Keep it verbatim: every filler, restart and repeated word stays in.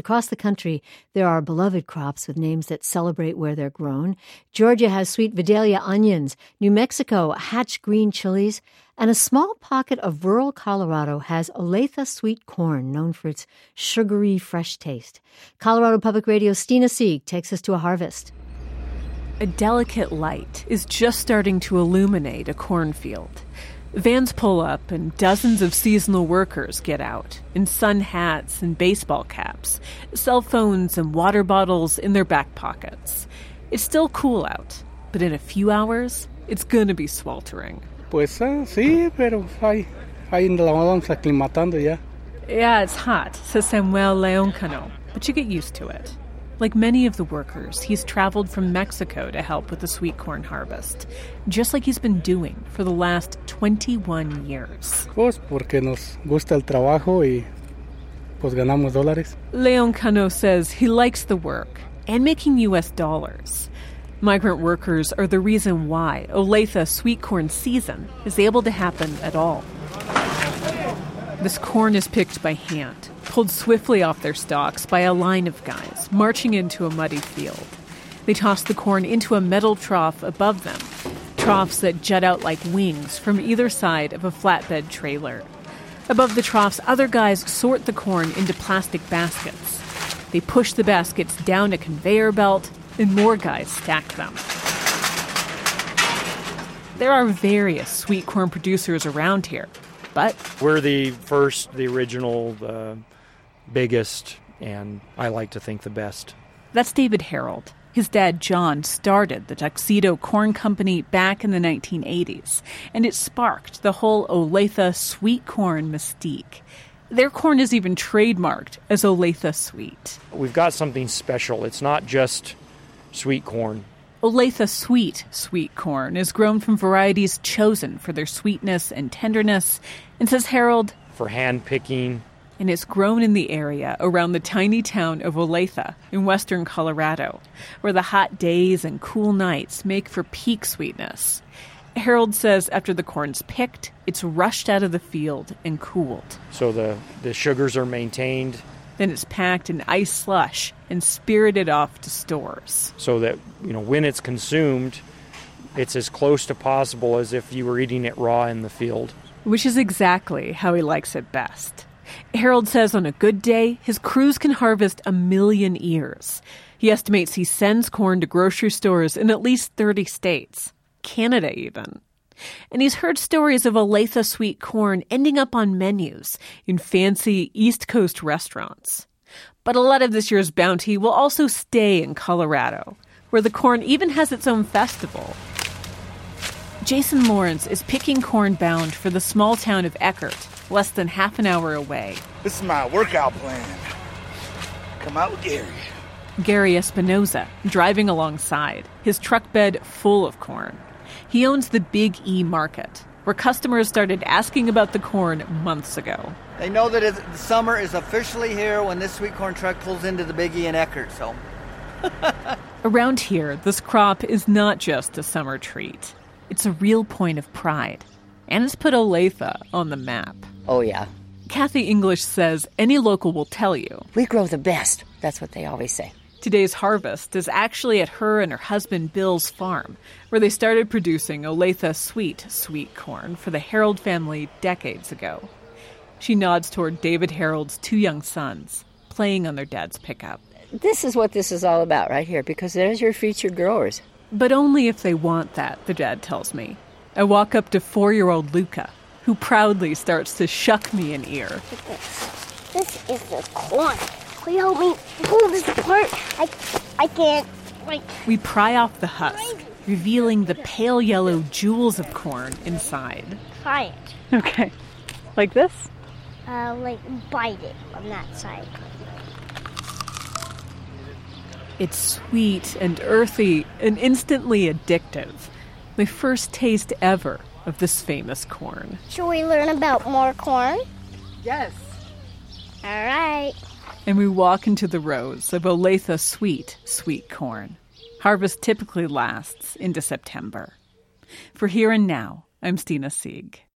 across the country, there are beloved crops with names that celebrate where they're grown. Georgia has sweet Vidalia onions. New Mexico, Hatch green chilies. And a small pocket of rural Colorado has Olathe sweet corn, known for its sugary, fresh taste. Colorado Public Radio's Stina Sieg takes us to a harvest. A delicate light is just starting to illuminate a cornfield. Vans pull up and dozens of seasonal workers get out in sun hats and baseball caps, cell phones and water bottles in their back pockets. It's still cool out, but in a few hours, it's going to be sweltering. Pues uh, sí, pero ahí, ahí la vamos aclimatando ya. Yeah, it's hot, says Samuel León Cano, but you get used to it. Like many of the workers, he's traveled from Mexico to help with the sweet corn harvest, just like he's been doing for the last twenty-one years. Pues porque nos gusta el trabajo y pues ganamos dólares. León Cano says he likes the work and making U S dollars. Migrant workers are the reason why Olathe sweet corn season is able to happen at all. This corn is picked by hand, pulled swiftly off their stalks by a line of guys marching into a muddy field. They toss the corn into a metal trough above them, troughs that jut out like wings from either side of a flatbed trailer. Above the troughs, other guys sort the corn into plastic baskets. They push the baskets down a conveyor belt, and more guys stack them. There are various sweet corn producers around here, but we're the first, the original, the biggest, and I like to think the best. That's David Harold. His dad, John, started the Tuxedo Corn Company back in the nineteen eighties, and it sparked the whole Olathe sweet corn mystique. Their corn is even trademarked as Olathe Sweet. We've got something special. It's not just sweet corn. Olathe Sweet sweet corn is grown from varieties chosen for their sweetness and tenderness, and says Harold, for hand picking. And it's grown in the area around the tiny town of Olathe in western Colorado, where the hot days and cool nights make for peak sweetness. Harold says after the corn's picked, it's rushed out of the field and cooled. So the, the sugars are maintained. Then it's packed in ice slush and spirited off to stores. So that, you know, when it's consumed, it's as close to possible as if you were eating it raw in the field. Which is exactly how he likes it best. Harold says on a good day, his crews can harvest a million ears. He estimates he sends corn to grocery stores in at least thirty states. Canada even. And he's heard stories of Olathe sweet corn ending up on menus in fancy East Coast restaurants. But a lot of this year's bounty will also stay in Colorado, where the corn even has its own festival. Jason Lawrence is picking corn bound for the small town of Eckert, less than half an hour away. This is my workout plan. Come out with Gary. Gary Espinoza, driving alongside, his truck bed full of corn. He owns the Big E Market, where customers started asking about the corn months ago. They know that it's, the summer is officially here when this sweet corn truck pulls into the Big E in Eckert, so... Around here, this crop is not just a summer treat. It's a real point of pride. And it's put Olathe on the map. Oh, yeah. Kathy English says any local will tell you. We grow the best. That's what they always say. Today's harvest is actually at her and her husband Bill's farm, where they started producing Olathe Sweet sweet corn for the Harold family decades ago. She nods toward David Harold's two young sons, playing on their dad's pickup. This is what this is all about right here, because there's your featured growers. But only if they want that, the dad tells me. I walk up to four-year-old Luca, who proudly starts to shuck me an ear. This, this is the corn. Will you help me pull this apart? I, I can't. Like, we pry off the husk, revealing the pale yellow jewels of corn inside. Try it. Okay. Like this? Uh, like, bite it on that side. It's sweet and earthy and instantly addictive. My first taste ever of this famous corn. Should we learn about more corn? Yes. All right. And we walk into the rows of Olathe Sweet sweet corn. Harvest typically lasts into September. For Here and Now, I'm Stina Sieg.